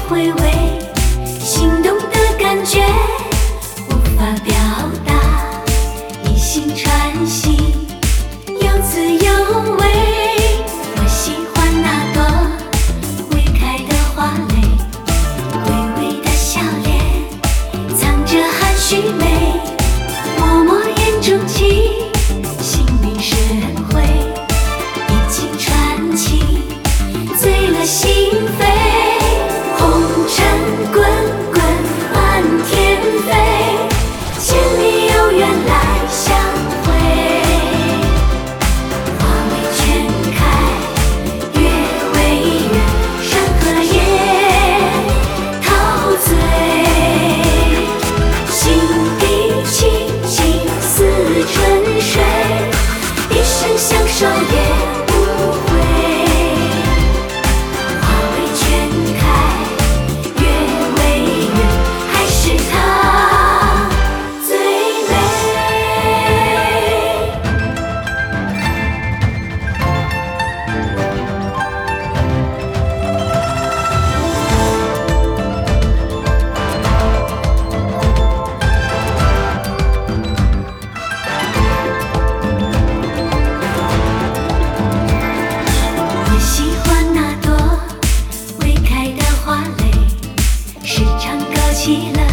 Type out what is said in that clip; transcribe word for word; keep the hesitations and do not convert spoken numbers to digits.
回味，心动的感觉无法表达，一心传心，有滋有味。我喜欢那朵未开的花蕾，微微的笑脸藏着含蓄美，脉脉眼中情，心领神会，一经传情，醉了心扉。红尘滚滚，漫天飞，千里有缘来相会。花未全开，月未圆，山河也陶醉。心底清清似春水，一生相守也无悔。花未全开，月未圆，还是他最美。我喜欢那朵未开的花蕾，时常勾起了